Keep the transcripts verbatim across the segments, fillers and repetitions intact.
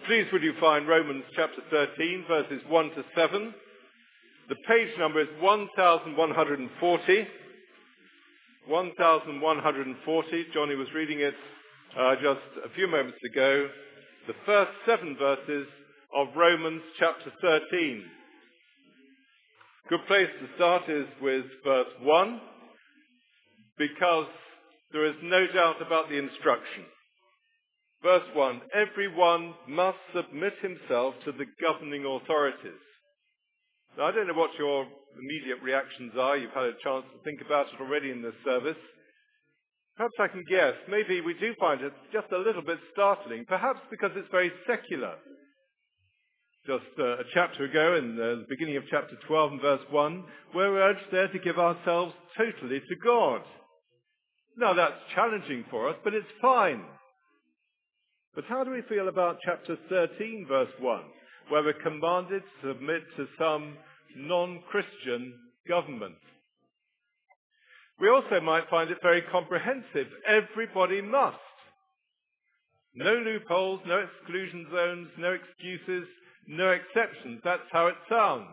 Please would you find Romans chapter thirteen, verses one to seven. The page number is one thousand one hundred forty. one thousand one hundred forty. Johnny was reading it uh, just a few moments ago. The first seven verses of Romans chapter thirteen. Good place to start is with verse one, because there is no doubt about the instruction. Verse one, everyone must submit himself to the governing authorities. Now, I don't know what your immediate reactions are. You've had a chance to think about it already in this service. Perhaps I can guess. Maybe we do find it just a little bit startling, perhaps because it's very secular. Just uh, a chapter ago, in the beginning of chapter twelve and verse one, we're urged there to give ourselves totally to God. Now, that's challenging for us, but it's fine. But how do we feel about chapter thirteen, verse one, where we're commanded to submit to some non-Christian government? We also might find it very comprehensive. Everybody must. No loopholes, no exclusion zones, no excuses, no exceptions. That's how it sounds.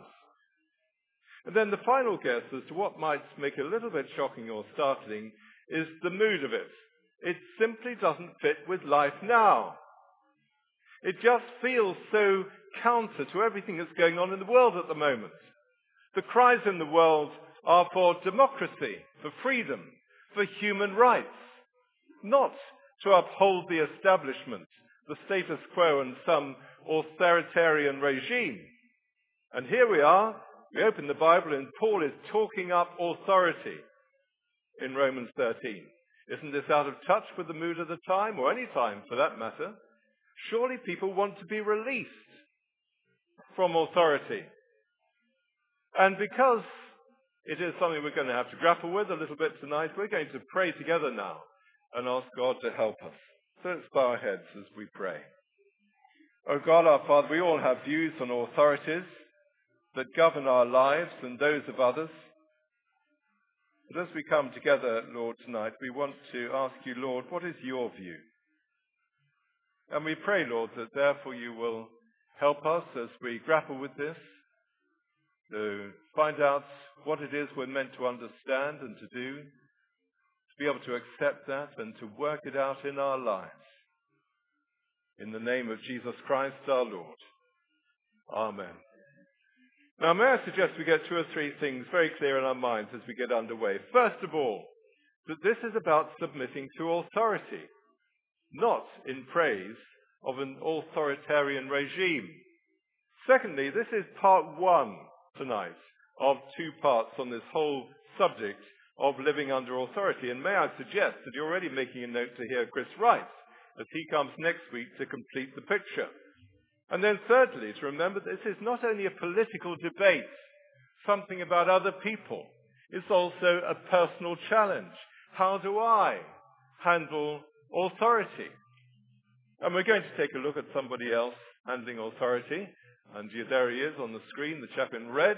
And then the final guess as to what might make it a little bit shocking or startling is the mood of it. It simply doesn't fit with life now. It just feels so counter to everything that's going on in the world at the moment. The cries in the world are for democracy, for freedom, for human rights, not to uphold the establishment, the status quo and some authoritarian regime. And here we are, we open the Bible and Paul is talking up authority in Romans thirteen. Isn't this out of touch with the mood of the time, or any time for that matter? Surely people want to be released from authority. And because it is something we're going to have to grapple with a little bit tonight, we're going to pray together now and ask God to help us. So let's bow our heads as we pray. Oh God, our Father, we all have views on authorities that govern our lives and those of others. But as we come together, Lord, tonight, we want to ask you, Lord, what is your view? And we pray, Lord, that therefore you will help us as we grapple with this, to find out what it is we're meant to understand and to do, to be able to accept that and to work it out in our lives. In the name of Jesus Christ our Lord. Amen. Now, may I suggest we get two or three things very clear in our minds as we get underway. First of all, that this is about submitting to authority, not in praise of an authoritarian regime. Secondly, this is part one tonight of two parts on this whole subject of living under authority. And may I suggest that you're already making a note to hear Chris Wright as he comes next week to complete the picture. And then thirdly, to remember this is not only a political debate, something about other people. It's also a personal challenge. How do I handle authority? And we're going to take a look at somebody else handling authority. And there he is on the screen, the chap in red.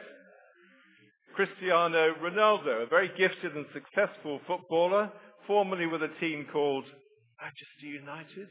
Cristiano Ronaldo, a very gifted and successful footballer, formerly with a team called Manchester United.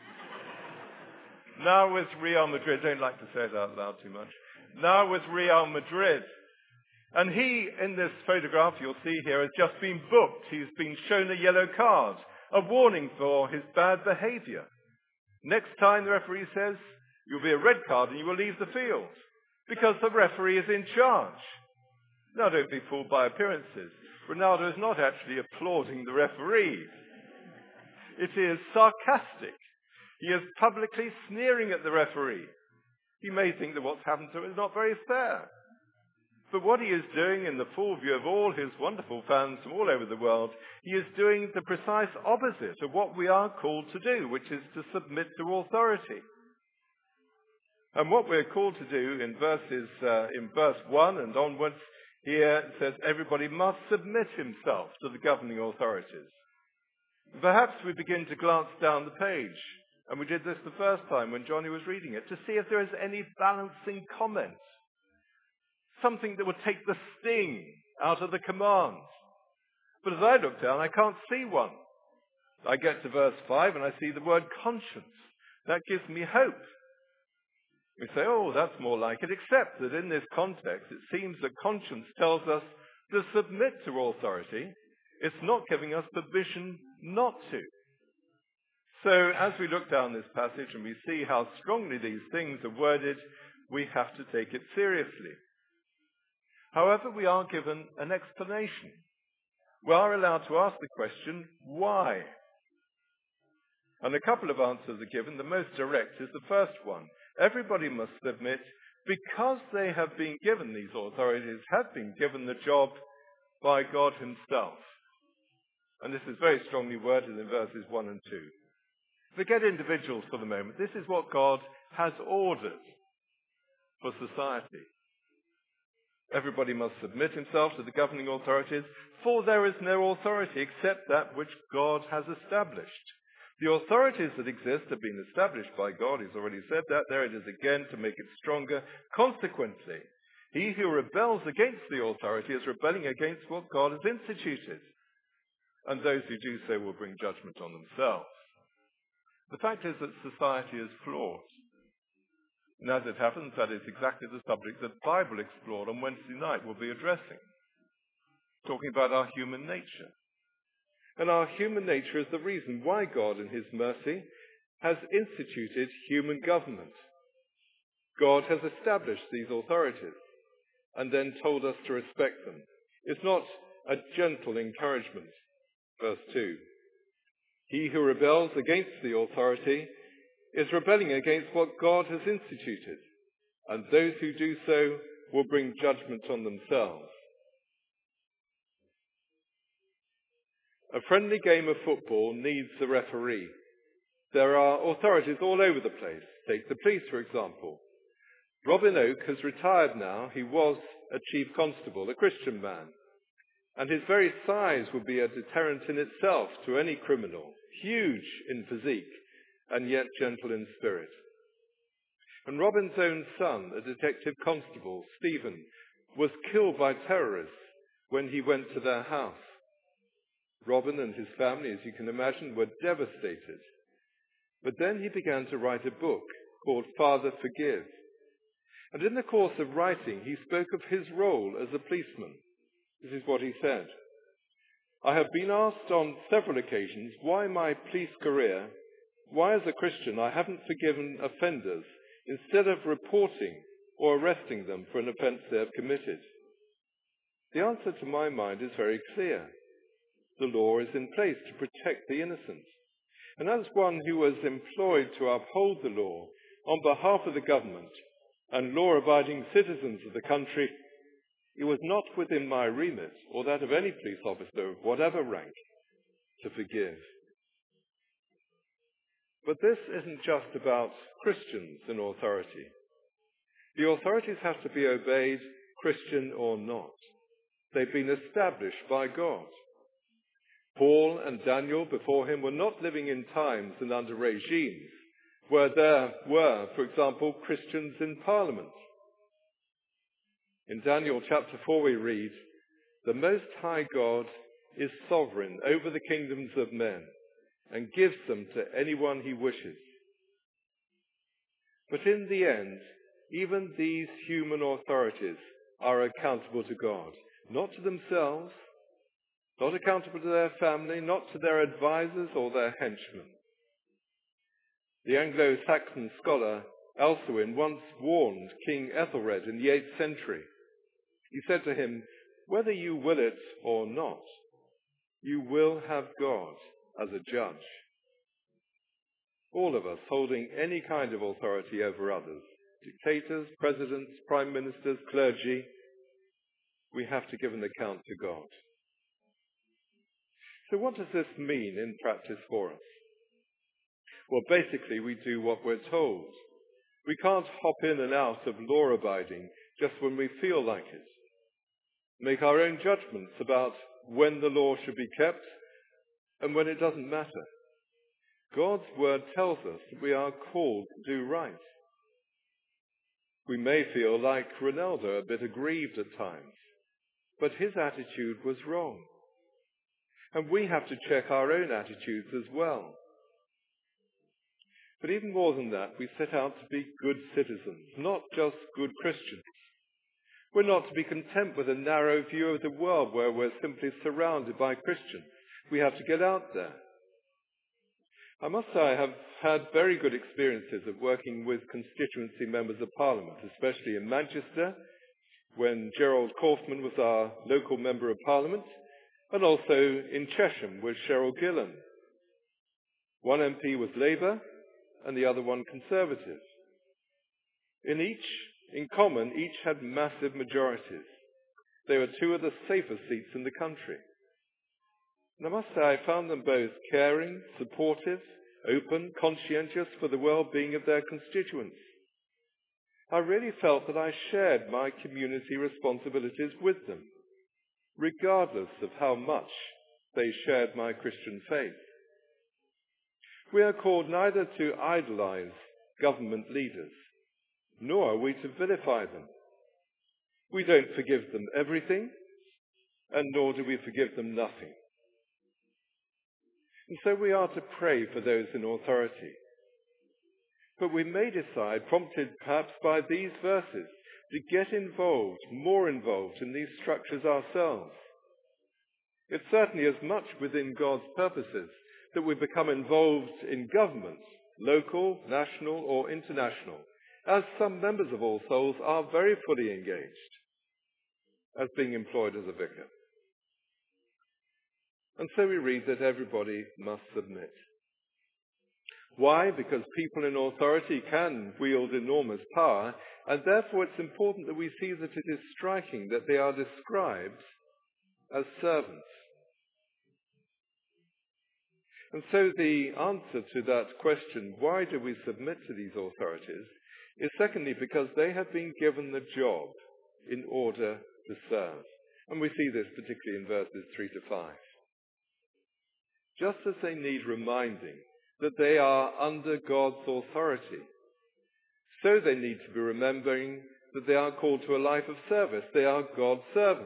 Now with Real Madrid. Don't like to say it out loud too much. Now with Real Madrid. And he, in this photograph you'll see here, has just been booked. He's been shown a yellow card, a warning for his bad behavior. Next time the referee says, you'll be a red card and you will leave the field, because the referee is in charge. Now don't be fooled by appearances. Ronaldo is not actually applauding the referee. It is sarcastic. He is publicly sneering at the referee. He may think that what's happened to him is not very fair. But what he is doing in the full view of all his wonderful fans from all over the world, he is doing the precise opposite of what we are called to do, which is to submit to authority. And what we're called to do in verses, uh, in verse one and onwards, here it says everybody must submit himself to the governing authorities. Perhaps we begin to glance down the page, and we did this the first time when Johnny was reading it, to see if there is any balancing comment. Something that would take the sting out of the command. But as I look down, I can't see one. I get to verse five and I see the word conscience. That gives me hope. We say, oh, that's more like it, except that in this context, it seems that conscience tells us to submit to authority. It's not giving us permission not to. So as we look down this passage and we see how strongly these things are worded, we have to take it seriously. However, we are given an explanation. We are allowed to ask the question, why? And a couple of answers are given. The most direct is the first one. Everybody must submit because they have been given, these authorities have been given the job by God himself. And this is very strongly worded in verses one and two. Forget individuals for the moment. This is what God has ordered for society. Everybody must submit himself to the governing authorities, for there is no authority except that which God has established. The authorities that exist have been established by God. He's already said that. There it is again to make it stronger. Consequently, he who rebels against the authority is rebelling against what God has instituted. And those who do so will bring judgment on themselves. The fact is that society is flawed. And as it happens, that is exactly the subject that Bible Explored on Wednesday night will be addressing, talking about our human nature. And our human nature is the reason why God, in his mercy, has instituted human government. God has established these authorities and then told us to respect them. It's not a gentle encouragement. Verse two. He who rebels against the authority is rebelling against what God has instituted, and those who do so will bring judgment on themselves. A friendly game of football needs a referee. There are authorities all over the place. Take the police, for example. Robin Oak has retired now. He was a chief constable, a Christian man. And his very size would be a deterrent in itself to any criminal, huge in physique, and yet gentle in spirit. And Robin's own son, a detective constable, Stephen, was killed by terrorists when he went to their house. Robin and his family, as you can imagine, were devastated. But then he began to write a book called Father Forgive. And in the course of writing, he spoke of his role as a policeman. This is what he said. I have been asked on several occasions why my police career, why as a Christian I haven't forgiven offenders instead of reporting or arresting them for an offence they have committed. The answer to my mind is very clear. The law is in place to protect the innocent. And as one who was employed to uphold the law on behalf of the government and law-abiding citizens of the country, it was not within my remit or that of any police officer of whatever rank to forgive. But this isn't just about Christians in authority. The authorities have to be obeyed, Christian or not. They've been established by God. Paul and Daniel before him were not living in times and under regimes where there were, for example, Christians in Parliament. In Daniel chapter four we read, the Most High God is sovereign over the kingdoms of men and gives them to anyone he wishes. But in the end, even these human authorities are accountable to God, not to themselves, not accountable to their family, not to their advisors or their henchmen. The Anglo-Saxon scholar Alcuin once warned King Ethelred in the eighth century. He said to him, whether you will it or not, you will have God as a judge. All of us holding any kind of authority over others, dictators, presidents, prime ministers, clergy, we have to give an account to God. So what does this mean in practice for us? Well, basically we do what we're told. We can't hop in and out of law-abiding just when we feel like it. Make our own judgments about when the law should be kept and when it doesn't matter. God's word tells us that we are called to do right. We may feel like Ronaldo, a bit aggrieved at times, but his attitude was wrong. And we have to check our own attitudes as well. But even more than that, we set out to be good citizens, not just good Christians. We're not to be content with a narrow view of the world where we're simply surrounded by Christians. We have to get out there. I must say I have had very good experiences of working with constituency members of Parliament, especially in Manchester, when Gerald Kaufman was our local Member of Parliament, and also in Chesham with Cheryl Gillan. One M P was Labour and the other one Conservative. In each, in common, each had massive majorities. They were two of the safest seats in the country. And I must say I found them both caring, supportive, open, conscientious for the well-being of their constituents. I really felt that I shared my community responsibilities with them, regardless of how much they shared my Christian faith. We are called neither to idolize government leaders, nor are we to vilify them. We don't forgive them everything, and nor do we forgive them nothing. And so we are to pray for those in authority. But we may decide, prompted perhaps by these verses, to get involved, more involved in these structures ourselves. It's certainly as much within God's purposes that we become involved in government, local, national, or international, as some members of All Souls are very fully engaged, as being employed as a vicar. And so we read that everybody must submit. Why? Because people in authority can wield enormous power, and therefore it's important that we see that it is striking that they are described as servants. And so the answer to that question, why do we submit to these authorities, is secondly because they have been given the job in order to serve. And we see this particularly in verses three to five. Just as they need reminding that they are under God's authority, so they need to be remembering that they are called to a life of service. They are God's servants.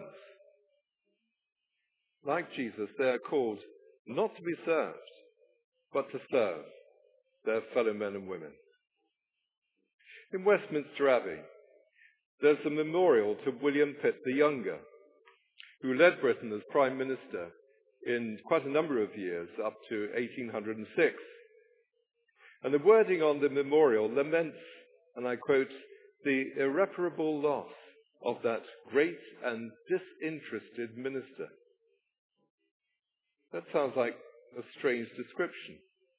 Like Jesus, they are called not to be served, but to serve their fellow men and women. In Westminster Abbey, there's a memorial to William Pitt the Younger, who led Britain as Prime Minister in quite a number of years, up to eighteen oh six. And the wording on the memorial laments, and I quote, the irreparable loss of that great and disinterested minister. That sounds like a strange description.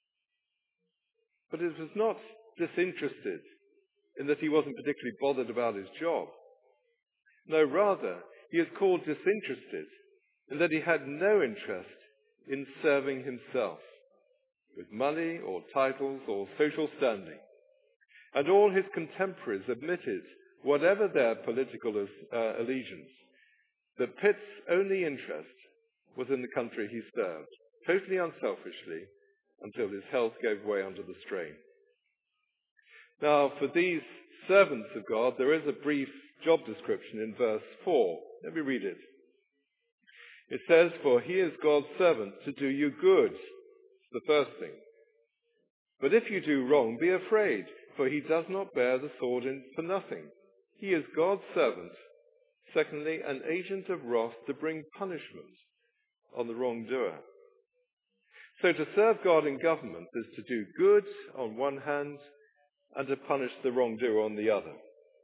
But it was not disinterested in that he wasn't particularly bothered about his job. No, rather, he is called disinterested in that he had no interest in serving himself with money or titles or social standing. And all his contemporaries admitted, whatever their political uh, allegiance, that Pitt's only interest was in the country he served, totally unselfishly, until his health gave way under the strain. Now, for these servants of God, there is a brief job description in verse four. Let me read it. It says, "For he is God's servant to do you good." It's the first thing. "But if you do wrong, be afraid, for he does not bear the sword in for nothing. He is God's servant." Secondly, an agent of wrath to bring punishment on the wrongdoer. So to serve God in government is to do good on one hand and to punish the wrongdoer on the other.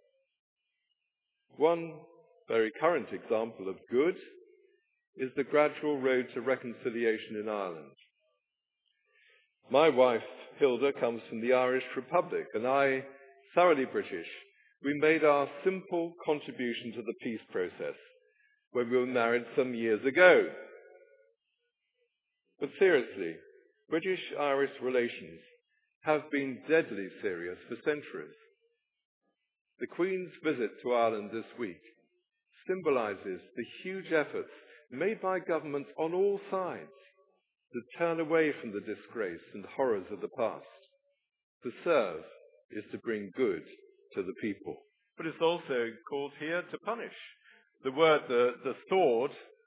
One very current example of good is the gradual road to reconciliation in Ireland. My wife, Hilda, comes from the Irish Republic, and I, thoroughly British, we made our simple contribution to the peace process when we were married some years ago. But seriously, British-Irish relations have been deadly serious for centuries. The Queen's visit to Ireland this week symbolises the huge efforts made by governments on all sides to turn away from the disgrace and horrors of the past. To serve is to bring good to the people. But it's also called here to punish. The word, the, the sword,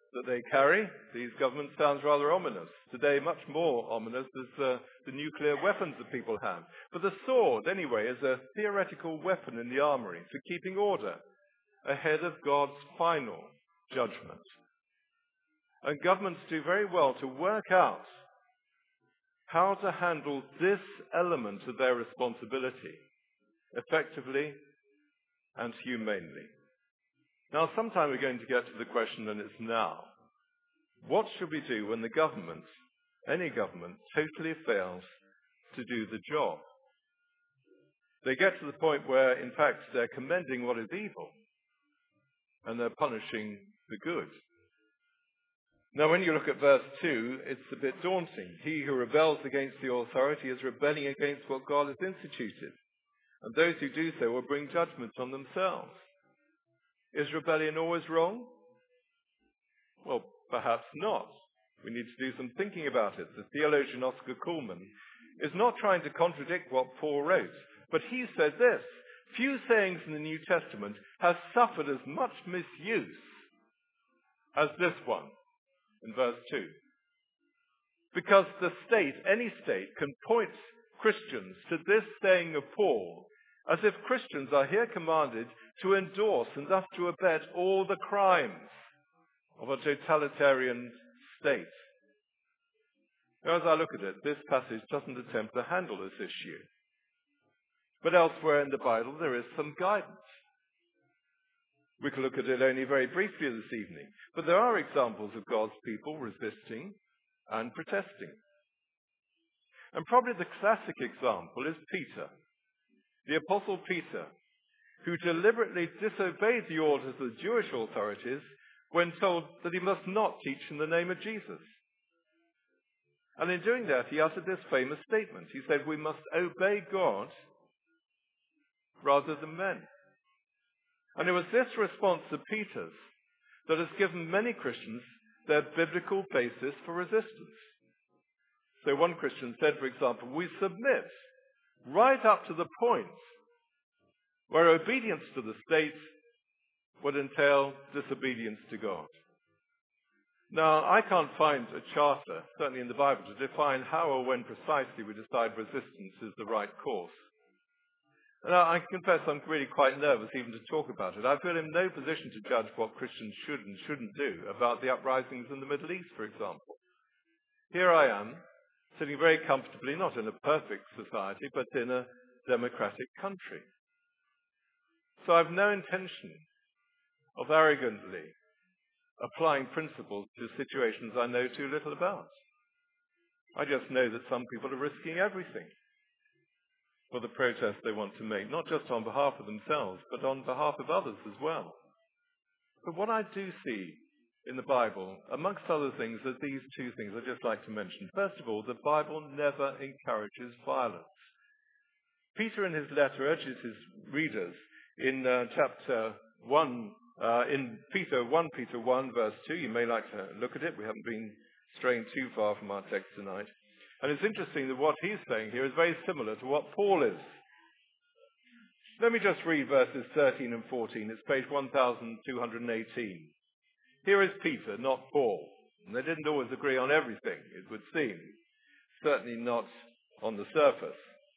that they carry. These governments sounds rather ominous. Today, much more ominous is uh, the nuclear weapons that people have. But the sword, anyway, is a theoretical weapon in the armory for keeping order ahead of God's final judgment. And governments do very well to work out how to handle this element of their responsibility effectively and humanely. Now, sometime we're going to get to the question, and it's now. What should we do when the government, any government, totally fails to do the job? They get to the point where, in fact, they're commending what is evil, and they're punishing the good. Now, when you look at verse two, it's a bit daunting. He who rebels against the authority is rebelling against what God has instituted, and those who do so will bring judgment on themselves. Is rebellion always wrong? Well, perhaps not. We need to do some thinking about it. The theologian Oscar Kuhlman is not trying to contradict what Paul wrote, but he said this: few sayings in the New Testament have suffered as much misuse as this one in verse two. Because the state, any state, can point Christians to this saying of Paul as if Christians are here commanded to endorse and thus to abet all the crimes of a totalitarian state. Now, as I look at it, this passage doesn't attempt to handle this issue. But elsewhere in the Bible, there is some guidance. We can look at it only very briefly this evening, but there are examples of God's people resisting and protesting. And probably the classic example is Peter, the Apostle Peter, who deliberately disobeyed the orders of the Jewish authorities when told that he must not teach in the name of Jesus. And in doing that, he uttered this famous statement. He said, "We must obey God rather than men." And it was this response of Peter's that has given many Christians their biblical basis for resistance. So one Christian said, for example, we submit right up to the point where obedience to the state would entail disobedience to God. Now, I can't find a charter, certainly in the Bible, to define how or when precisely we decide resistance is the right course. And I confess I'm really quite nervous even to talk about it. I feel in no position to judge what Christians should and shouldn't do about the uprisings in the Middle East, for example. Here I am, sitting very comfortably, not in a perfect society, but in a democratic country. So I've no intention of arrogantly applying principles to situations I know too little about. I just know that some people are risking everything for the protest they want to make, not just on behalf of themselves, but on behalf of others as well. But what I do see in the Bible, amongst other things, are these two things I'd just like to mention. First of all, the Bible never encourages violence. Peter in his letter urges his readers in uh, chapter one, uh, in Peter, First Peter one, verse two, you may like to look at it. We haven't been straying too far from our text tonight. And it's interesting that what he's saying here is very similar to what Paul is. Let me just read verses thirteen and fourteen. It's page one thousand two hundred eighteen. Here is Peter, not Paul. And they didn't always agree on everything, it would seem. Certainly not on the surface.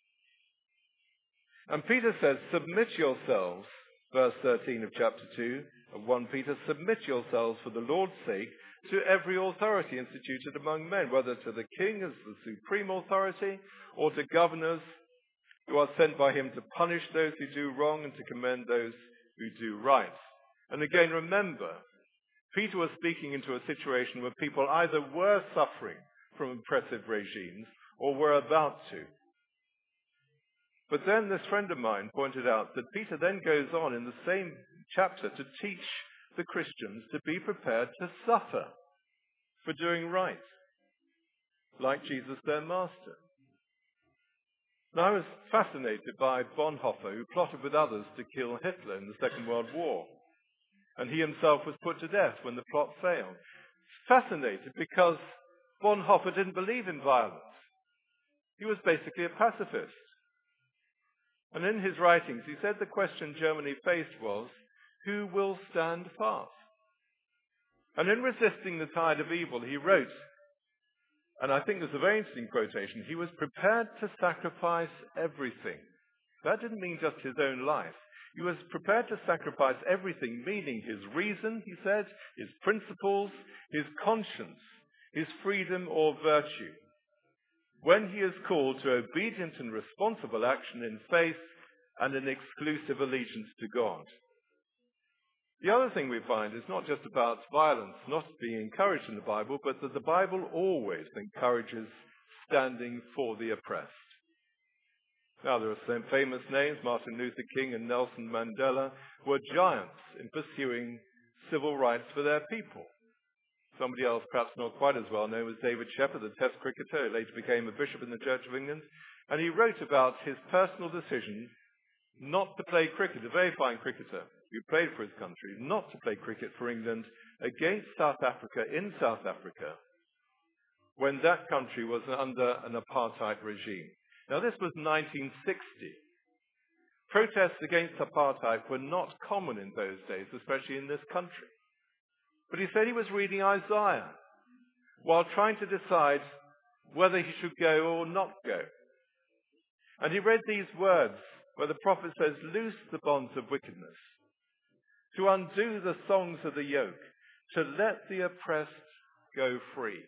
And Peter says, submit yourselves, verse thirteen of chapter two of First Peter, submit yourselves for the Lord's sake to every authority instituted among men, whether to the king as the supreme authority, or to governors who are sent by him to punish those who do wrong and to commend those who do right. And again, remember, Peter was speaking into a situation where people either were suffering from oppressive regimes or were about to. But then this friend of mine pointed out that Peter then goes on in the same chapter to teach the Christians to be prepared to suffer for doing right, like Jesus their master. Now, I was fascinated by Bonhoeffer, who plotted with others to kill Hitler in the Second World War, and he himself was put to death when the plot failed. Fascinated because Bonhoeffer didn't believe in violence. He was basically a pacifist. And in his writings, he said the question Germany faced was, who will stand fast? And in resisting the tide of evil, he wrote, and I think this is a very interesting quotation, he was prepared to sacrifice everything. That didn't mean just his own life. He was prepared to sacrifice everything, meaning his reason, he said, his principles, his conscience, his freedom or virtue, when he is called to obedient and responsible action in faith and an exclusive allegiance to God. The other thing we find is not just about violence not being encouraged in the Bible, but that the Bible always encourages standing for the oppressed. Now, there are some famous names. Martin Luther King and Nelson Mandela were giants in pursuing civil rights for their people. Somebody else, perhaps not quite as well known, was David Shepherd, the Test cricketer, who later became a bishop in the Church of England. And he wrote about his personal decision not to play cricket, a very fine cricketer who played for his country, not to play cricket for England against South Africa in South Africa when that country was under an apartheid regime. Now, this was nineteen sixty. Protests against apartheid were not common in those days, especially in this country. But he said he was reading Isaiah while trying to decide whether he should go or not go. And he read these words where the prophet says, "Loose the bonds of wickedness, to undo the thongs of the yoke, to let the oppressed go free."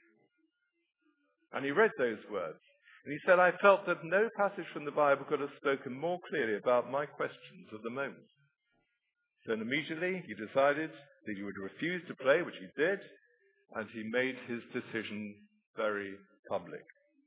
And he read those words. And he said, "I felt that no passage from the Bible could have spoken more clearly about my questions of the moment." Then immediately he decided that he would refuse to play, which he did, and he made his decision very public.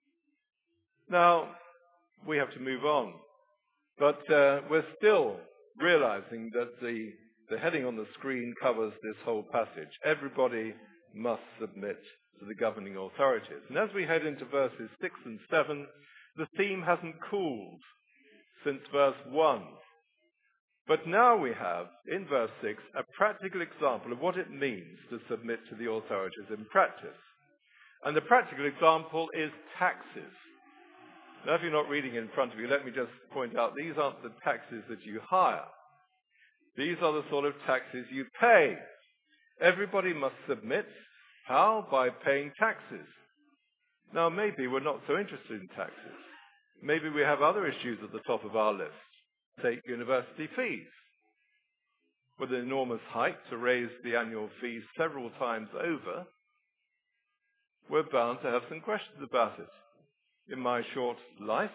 Now, we have to move on. But uh, we're still realizing that the, the heading on the screen covers this whole passage. Everybody must submit to the governing authorities. And as we head into verses six and seven, the theme hasn't cooled since verse one. But now we have, in verse six, a practical example of what it means to submit to the authorities in practice. And the practical example is taxes. Now, if you're not reading in front of you, let me just point out, these aren't the taxes that you hire. These are the sort of taxes you pay. Everybody must submit. How? By paying taxes. Now, maybe we're not so interested in taxes. Maybe we have other issues at the top of our list. Take university fees. With an enormous hike to raise the annual fees several times over, we're bound to have some questions about it. In my short life,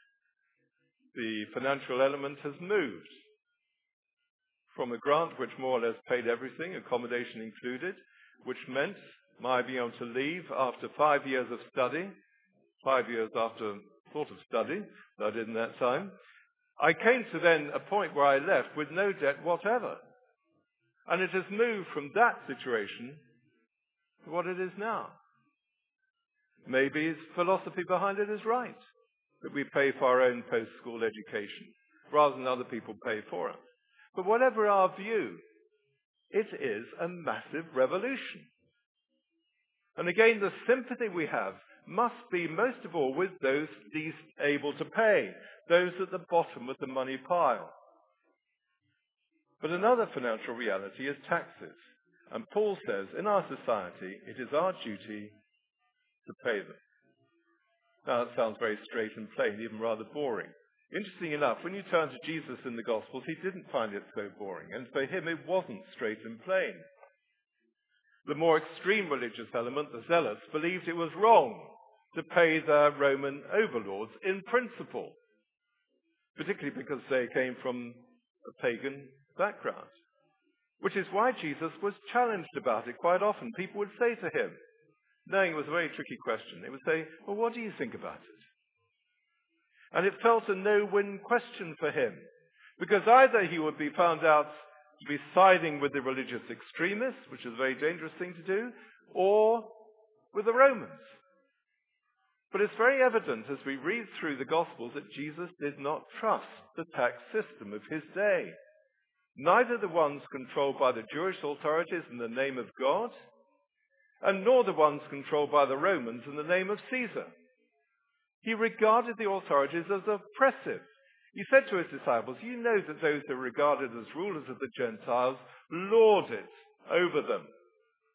the financial element has moved from a grant which more or less paid everything, accommodation included, which meant my being able to leave after five years of study, five years after sort of study that I did in that time. I came to then a point where I left with no debt whatever. And it has moved from that situation to what it is now. Maybe his philosophy behind it is right, that we pay for our own post-school education rather than other people pay for it. But whatever our view, it is a massive revolution. And again, the sympathy we have must be most of all with those least able to pay, those at the bottom of the money pile. But another financial reality is taxes. And Paul says, in our society, it is our duty to pay them. Now, that sounds very straight and plain, even rather boring. Interesting enough, when you turn to Jesus in the Gospels, he didn't find it so boring. And for him, it wasn't straight and plain. The more extreme religious element, the zealots, believed it was wrong to pay their Roman overlords in principle, particularly because they came from a pagan background. Which is why Jesus was challenged about it quite often. People would say to him, knowing it was a very tricky question, they would say, "Well, what do you think about it?" And it felt a no-win question for him, because either he would be found out to be siding with the religious extremists, which is a very dangerous thing to do, or with the Romans. But it's very evident as we read through the Gospels that Jesus did not trust the tax system of his day. Neither the ones controlled by the Jewish authorities in the name of God, and nor the ones controlled by the Romans in the name of Caesar. He regarded the authorities as oppressive. He said to his disciples, "You know that those who are regarded as rulers of the Gentiles lord it over them,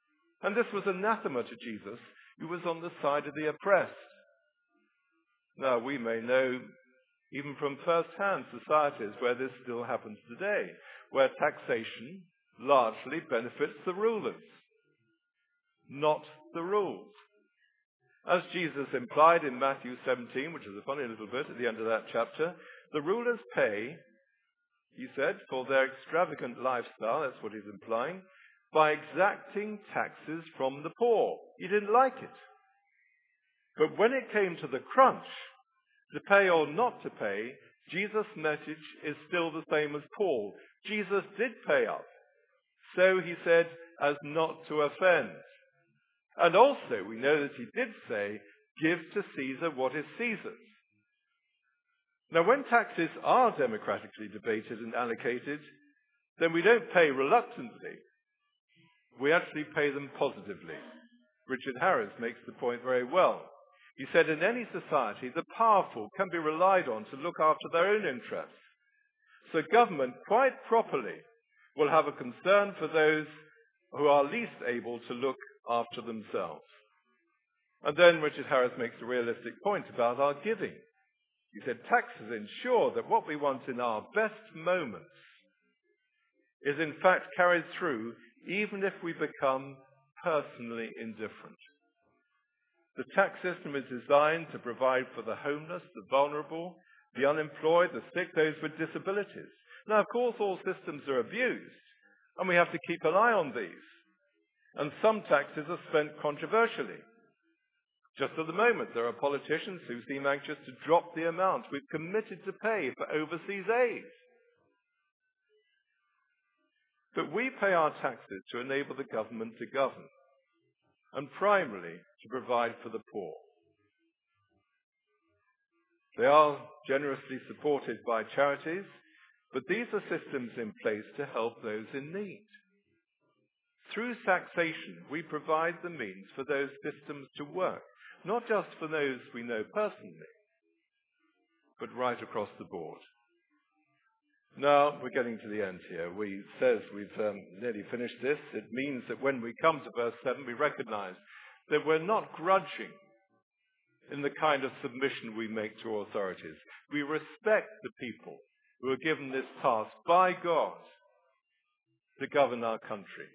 And this was anathema to Jesus, who was on the side of the oppressed. Now, we may know, even from first-hand societies, where this still happens today, where taxation largely benefits the rulers, not the rules. As Jesus implied in Matthew seventeen, which is a funny little bit at the end of that chapter, the rulers pay, he said, for their extravagant lifestyle, that's what he's implying, by exacting taxes from the poor. He didn't like it. But when it came to the crunch, to pay or not to pay, Jesus' message is still the same as Paul. Jesus did pay up. So he said, as not to offend. And also, we know that he did say, give to Caesar what is Caesar's. Now, when taxes are democratically debated and allocated, then we don't pay reluctantly. We actually pay them positively. Richard Harris makes the point very well. He said, in any society, the powerful can be relied on to look after their own interests. So government, quite properly, will have a concern for those who are least able to look after themselves. And then Richard Harris makes a realistic point about our giving. He said, taxes ensure that what we want in our best moments is in fact carried through even if we become personally indifferent. The tax system is designed to provide for the homeless, the vulnerable, the unemployed, the sick, those with disabilities. Now, of course, all systems are abused, and we have to keep an eye on these. And some taxes are spent controversially. Just at the moment, there are politicians who seem anxious to drop the amount we've committed to pay for overseas aid. But we pay our taxes to enable the government to govern, and primarily to provide for the poor. They are generously supported by charities, but these are systems in place to help those in need. Through taxation, we provide the means for those systems to work, not just for those we know personally, but right across the board. Now, we're getting to the end here. We says we've um, nearly finished this. It means that when we come to verse seven, we recognize that we're not grudging in the kind of submission we make to authorities. We respect the people who are given this task by God to govern our country.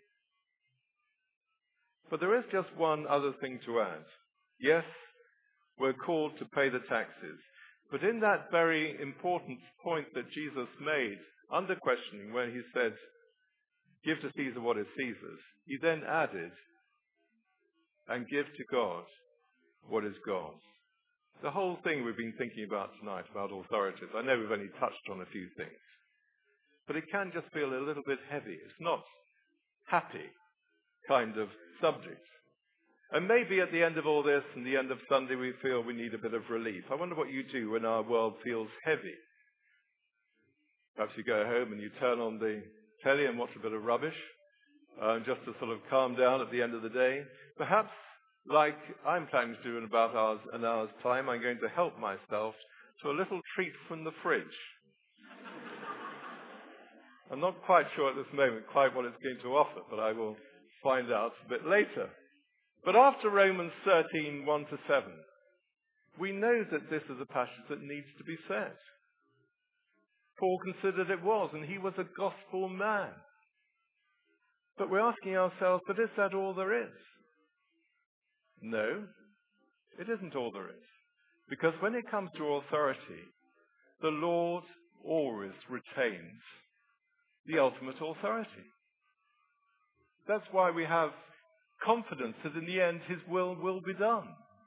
But there is just one other thing to add. Yes, we're called to pay the taxes. But in that very important point that Jesus made, under questioning, where he said, give to Caesar what is Caesar's, he then added, and give to God what is God's. The whole thing we've been thinking about tonight, about authorities, I know we've only touched on a few things, but it can just feel a little bit heavy. It's not happy kind of subject. And maybe at the end of all this and the end of Sunday, we feel we need a bit of relief. I wonder what you do when our world feels heavy. Perhaps you go home and you turn on the telly and watch a bit of rubbish, uh, just to sort of calm down at the end of the day. Perhaps, like I'm planning to do in about hours, an hour's time, I'm going to help myself to a little treat from the fridge. I'm not quite sure at this moment quite what it's going to offer, but I will find out a bit later. But after Romans thirteen, one to seven, we know that this is a passage that needs to be said. Paul considered it was, and he was a gospel man. But we're asking ourselves, but is that all there is? No, it isn't all there is. Because when it comes to authority, the Lord always retains the ultimate authority. That's why we have confidence that in the end his will will be done.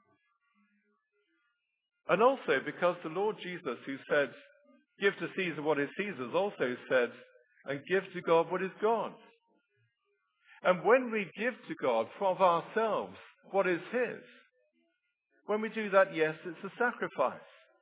And also because the Lord Jesus, who said, give to Caesar what is Caesar's, also said, and give to God what is God's. And when we give to God from ourselves what is his, when we do that, yes, it's a sacrifice.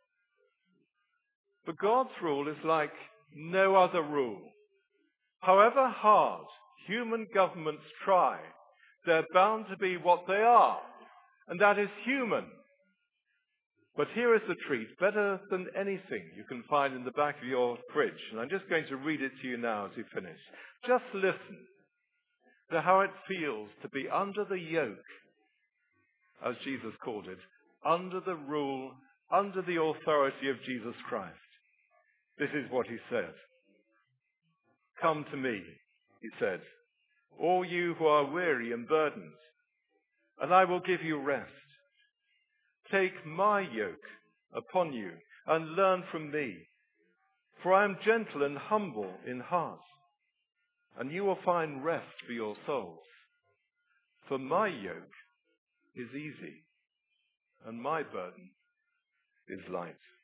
But God's rule is like no other rule. However hard human governments try, they're bound to be what they are, and that is human. But here is the treat, better than anything you can find in the back of your fridge. And I'm just going to read it to you now as we finish. Just listen. to how it feels to be under the yoke, as Jesus called it, under the rule, under the authority of Jesus Christ. This is what he said. Come to me, he said, all you who are weary and burdened, and I will give you rest. Take my yoke upon you and learn from me, for I am gentle and humble in heart, and you will find rest for your souls. For my yoke is easy, and my burden is light.